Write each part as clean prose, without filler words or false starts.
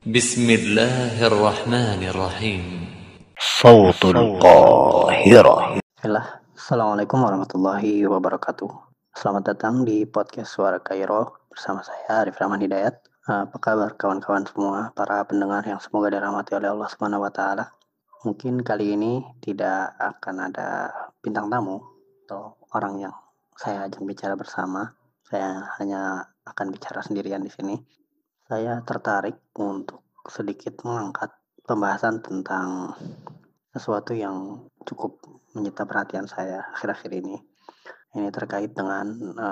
بسم الله الرحمن الرحيم. صوت القاهرة. Bismillah. Assalamualaikum warahmatullahi wabarakatuh. Selamat datang di podcast Suara Kairo bersama saya Arif Rahman Hidayat. Apa kabar kawan-kawan semua, para pendengar yang semoga dirahmati oleh Allah Subhanahu wa taala. Mungkin kali ini tidak akan ada bintang tamu atau orang yang saya ajak bicara bersama. Saya hanya akan bicara sendirian di sini. Saya tertarik untuk sedikit mengangkat pembahasan tentang sesuatu yang cukup menyita perhatian saya akhir-akhir ini. Ini terkait dengan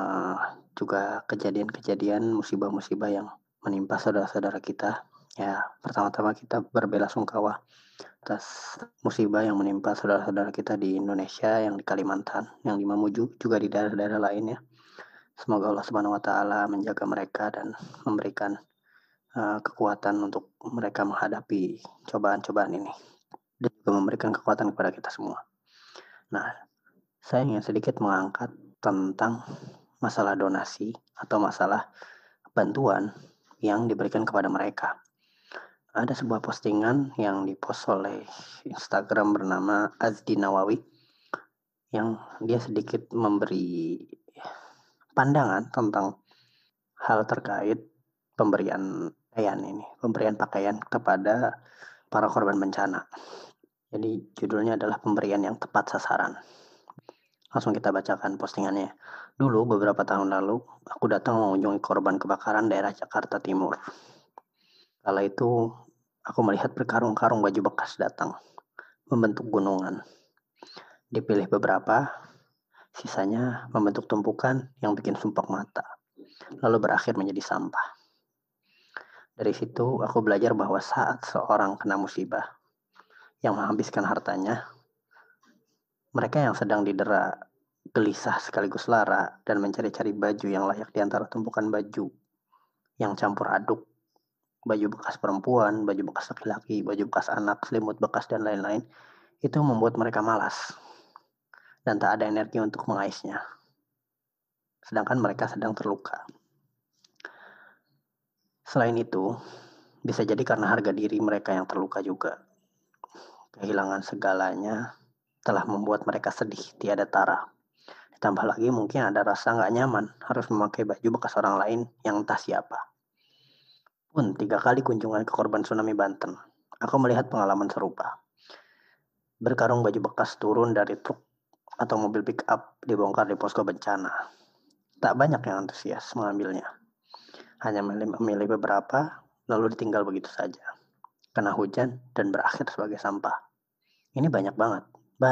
juga kejadian-kejadian musibah-musibah yang menimpa saudara-saudara kita. Ya, pertama-tama kita berbela-sungkawa atas musibah yang menimpa saudara-saudara kita di Indonesia, yang di Kalimantan, yang di Mamuju, juga di daerah-daerah lainnya. Semoga Allah Subhanahu wa taala menjaga mereka dan memberikan kekuatan untuk mereka menghadapi cobaan-cobaan ini, dan juga memberikan kekuatan kepada kita semua. Nah, saya ingin sedikit mengangkat tentang masalah donasi atau masalah bantuan yang diberikan kepada mereka. Ada sebuah postingan yang dipost oleh Instagram bernama Azdi Nawawi, yang dia sedikit memberi pandangan tentang hal terkait pemberian pakaian kepada para korban bencana. Jadi judulnya adalah pemberian yang tepat sasaran. Langsung kita bacakan postingannya. Dulu beberapa tahun lalu, aku datang mengunjungi korban kebakaran daerah Jakarta Timur. Kala itu, aku melihat berkarung-karung baju bekas datang, membentuk gunungan. Dipilih beberapa, sisanya membentuk tumpukan yang bikin sumpek mata, lalu berakhir menjadi sampah. Dari situ, aku belajar bahwa saat seorang kena musibah yang menghabiskan hartanya, mereka yang sedang didera gelisah sekaligus lara dan mencari-cari baju yang layak di antara tumpukan baju yang campur aduk, baju bekas perempuan, baju bekas laki-laki, baju bekas anak, selimut bekas, dan lain-lain, itu membuat mereka malas dan tak ada energi untuk mengaisnya, sedangkan mereka sedang terluka. Selain itu, bisa jadi karena harga diri mereka yang terluka juga. Kehilangan segalanya telah membuat mereka sedih tiada tara. Ditambah lagi mungkin ada rasa gak nyaman harus memakai baju bekas orang lain yang entah siapa. Pun 3 kali kunjungan ke korban tsunami Banten, aku melihat pengalaman serupa. Berkarung baju bekas turun dari truk atau mobil pick up dibongkar di posko bencana. Tak banyak yang antusias mengambilnya. Hanya memilih beberapa, lalu ditinggal begitu saja. Kena hujan dan berakhir sebagai sampah. Ini banyak banget.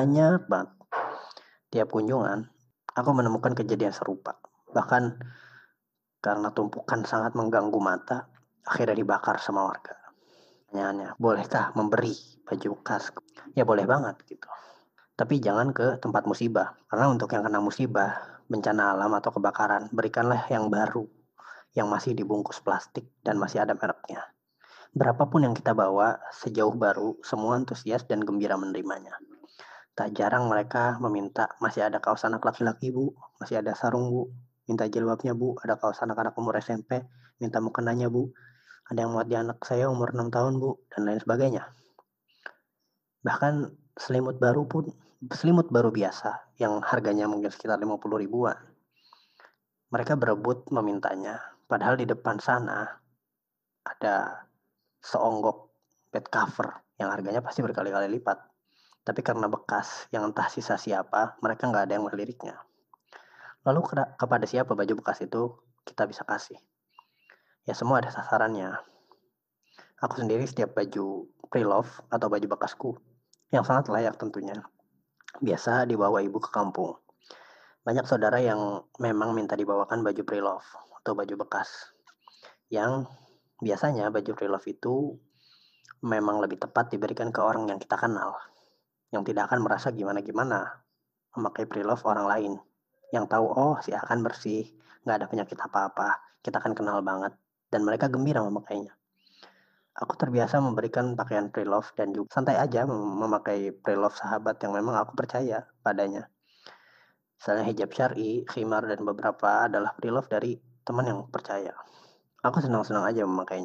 Tiap kunjungan, aku menemukan kejadian serupa. Bahkan karena tumpukan sangat mengganggu mata, akhirnya dibakar sama warga. Pertanyaannya, bolehkah memberi baju bekas? Ya boleh banget gitu. Tapi jangan ke tempat musibah. Karena untuk yang kena musibah, bencana alam atau kebakaran, berikanlah yang baru, yang masih dibungkus plastik dan masih ada mereknya. Berapapun yang kita bawa, sejauh baru, semua antusias dan gembira menerimanya. Tak jarang mereka meminta, masih ada kaos anak laki-laki bu, masih ada sarung bu, minta jilbabnya bu, ada kaos anak-anak umur SMP, minta mukenanya bu, ada yang muat di anak saya umur 6 tahun bu, dan lain sebagainya. Bahkan selimut baru biasa yang harganya mungkin sekitar 50 ribuan. Mereka berebut memintanya, padahal di depan sana ada seonggok bed cover yang harganya pasti berkali-kali lipat. Tapi karena bekas yang entah sisa siapa, mereka nggak ada yang meliriknya. Lalu kepada siapa baju bekas itu kita bisa kasih? Ya semua ada sasarannya. Aku sendiri setiap baju pre-love atau baju bekasku, yang sangat layak tentunya, biasa dibawa ibu ke kampung. Banyak saudara yang memang minta dibawakan baju pre-love atau baju bekas, yang biasanya baju pre-love itu memang lebih tepat diberikan ke orang yang kita kenal, yang tidak akan merasa gimana-gimana memakai pre-love orang lain, yang tahu oh si akan bersih, gak ada penyakit apa-apa, kita kan kenal banget, dan mereka gembira memakainya. Aku terbiasa memberikan pakaian pre-love dan juga santai aja memakai pre-love sahabat yang memang aku percaya padanya. Misalnya hijab syar'i, khimar, dan beberapa adalah pre-love dari teman yang percaya. Aku senang-senang aja memakainya.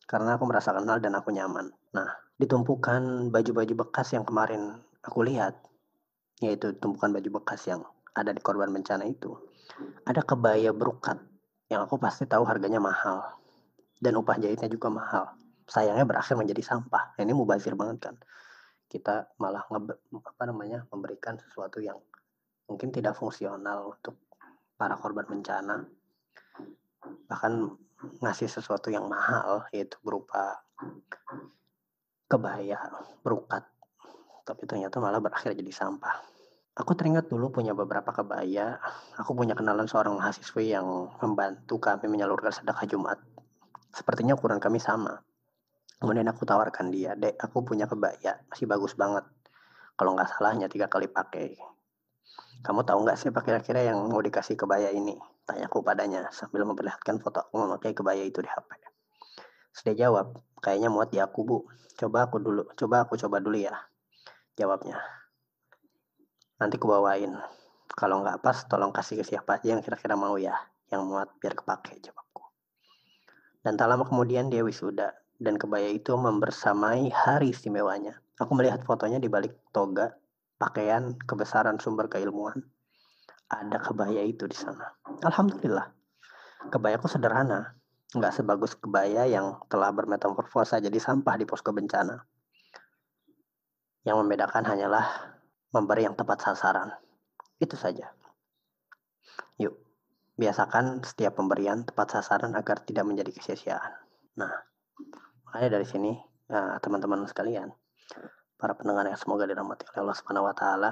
karena aku merasa kenal dan aku nyaman. Nah, ditumpukan baju-baju bekas yang kemarin aku lihat, yaitu tumpukan baju bekas yang ada di korban bencana itu, ada kebaya brokat yang aku pasti tahu harganya mahal dan upah jahitnya juga mahal. Sayangnya berakhir menjadi sampah. Ini mubazir banget kan. Kita malah memberikan sesuatu yang mungkin tidak fungsional untuk para korban bencana. Bahkan ngasih sesuatu yang mahal, yaitu berupa kebaya brokat, tapi ternyata malah berakhir jadi sampah. Aku teringat dulu punya beberapa kebaya. Aku punya kenalan seorang mahasiswi yang membantu kami menyalurkan sedekah Jumat. Sepertinya ukuran kami sama. Kemudian aku tawarkan dia, "Dek, aku punya kebaya, masih bagus banget. Kalau nggak salah hanya 3 kali pakai. Kamu tahu nggak siapa kira-kira yang mau dikasih kebaya ini?" Tanyaku padanya sambil memperlihatkan foto aku memakai kebaya itu di HP. Terus dia jawab, "Kayaknya muat di aku, Bu. Coba aku coba dulu ya," jawabnya. "Nanti ku bawain. Kalau nggak pas, tolong kasih ke siapa aja yang kira-kira mau ya. Yang muat biar kepake," jawabku. Dan tak lama kemudian dia wisuda, dan kebaya itu membersamai hari istimewanya. Aku melihat fotonya di balik toga, pakaian, kebesaran sumber keilmuan. Ada kebaya itu di sana. Alhamdulillah, kebayaku sederhana. Nggak sebagus kebaya yang telah bermetamorfosa jadi sampah di posko bencana. Yang membedakan hanyalah memberi yang tepat sasaran. Itu saja. Yuk, biasakan setiap pemberian tepat sasaran agar tidak menjadi kesia-siaan. Nah, makanya dari sini, teman-teman sekalian, para pendengar yang semoga dirahmati oleh Allah Subhanahu wa taala,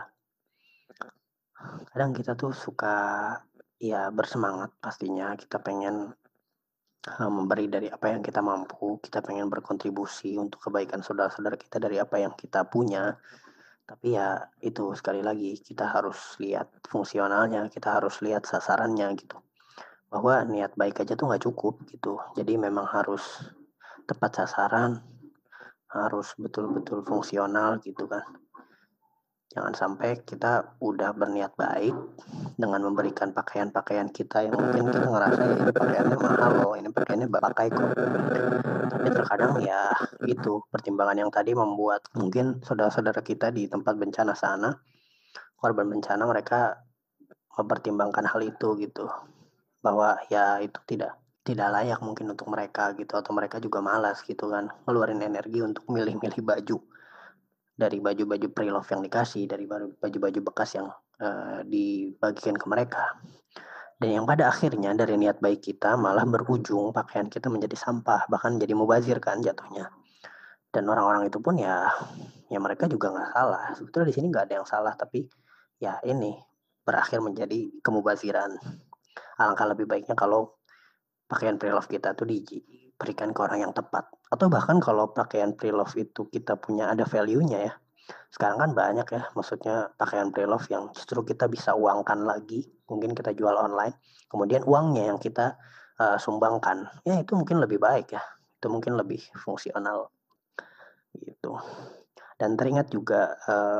kadang kita tuh suka ya bersemangat, pastinya kita pengen memberi dari apa yang kita mampu, kita pengen berkontribusi untuk kebaikan saudara-saudara kita dari apa yang kita punya. Tapi ya itu sekali lagi kita harus lihat fungsionalnya, kita harus lihat sasarannya gitu. Bahwa niat baik aja tuh nggak cukup gitu. Jadi memang harus tepat sasaran, harus betul-betul fungsional gitu kan. Jangan sampai kita udah berniat baik dengan memberikan pakaian-pakaian kita yang mungkin kita ngerasa ya ini pakaiannya mahal loh, ini pakaiannya pakai kok. Tapi terkadang ya itu pertimbangan yang tadi membuat mungkin saudara-saudara kita di tempat bencana sana, korban bencana, mereka mempertimbangkan hal itu gitu. Bahwa ya itu tidak layak mungkin untuk mereka gitu, atau mereka juga malas gitu kan ngeluarin energi untuk milih-milih baju. Dari baju-baju pre-love yang dikasih, dari baju-baju bekas yang dibagikan ke mereka. Dan yang pada akhirnya dari niat baik kita malah berujung pakaian kita menjadi sampah, bahkan jadi mubazir kan jatuhnya. Dan orang-orang itu pun ya mereka juga nggak salah. Sebetulnya di sini nggak ada yang salah, tapi ya ini berakhir menjadi kemubaziran. Alangkah lebih baiknya kalau pakaian pre-love kita tuh diberikan ke orang yang tepat. Atau bahkan kalau pakaian pre-love itu kita punya ada value-nya ya. Sekarang kan banyak ya, maksudnya pakaian pre-love yang justru kita bisa uangkan lagi. Mungkin kita jual online, kemudian uangnya yang kita sumbangkan. Ya itu mungkin lebih baik ya. Itu mungkin lebih fungsional gitu. Dan teringat juga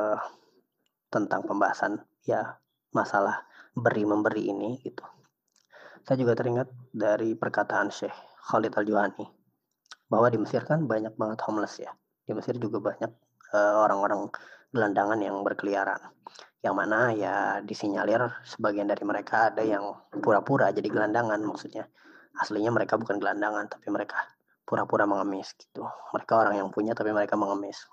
tentang pembahasan ya masalah beri-memberi ini gitu. Saya juga teringat dari perkataan Syekh Khalid Al-Juhani bahwa di Mesir kan banyak banget homeless ya. Di Mesir juga banyak orang-orang gelandangan yang berkeliaran. Yang mana ya disinyalir sebagian dari mereka ada yang pura-pura jadi gelandangan, maksudnya aslinya mereka bukan gelandangan tapi mereka pura-pura mengemis gitu. Mereka orang yang punya tapi mereka mengemis.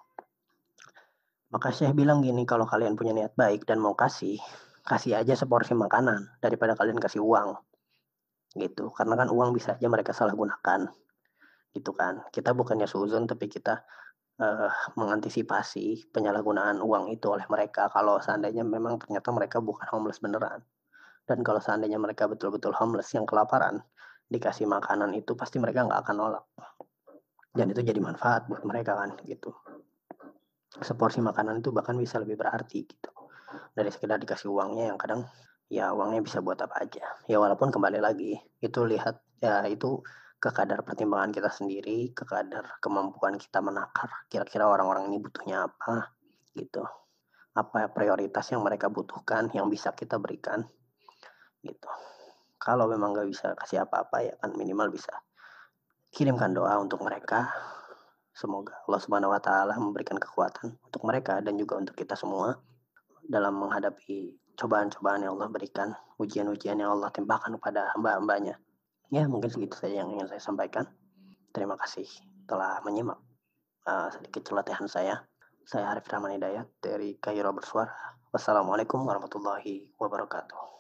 Maka Syekh bilang gini, kalau kalian punya niat baik dan mau kasih aja seporsi makanan daripada kalian kasih uang gitu. Karena kan uang bisa aja mereka salah gunakan gitu kan. Kita bukannya suuzon tapi kita mengantisipasi penyalahgunaan uang itu oleh mereka kalau seandainya memang ternyata mereka bukan homeless beneran. Dan kalau seandainya mereka betul-betul homeless yang kelaparan, dikasih makanan itu pasti mereka nggak akan nolak. Dan itu jadi manfaat buat mereka kan gitu. Seporsi makanan itu bahkan bisa lebih berarti gitu. Dari sekedar dikasih uangnya yang kadang ya uangnya bisa buat apa aja. Ya walaupun kembali lagi itu lihat ya itu ke kadar pertimbangan kita sendiri, ke kadar kemampuan kita menakar kira-kira orang-orang ini butuhnya apa gitu. Apa prioritas yang mereka butuhkan yang bisa kita berikan gitu. Kalau memang nggak bisa kasih apa-apa ya kan minimal bisa kirimkan doa untuk mereka. Semoga Allah Subhanahu wa taala memberikan kekuatan untuk mereka dan juga untuk kita semua dalam menghadapi cobaan-cobaan yang Allah berikan, ujian-ujian yang Allah timpakan kepada hamba-hambanya. Ya, mungkin segitu saja yang ingin saya sampaikan. Terima kasih telah menyimak sedikit celotehan saya. Saya Arif Rahman Hidayat dari Kairo Bersuara. Wassalamualaikum warahmatullahi wabarakatuh.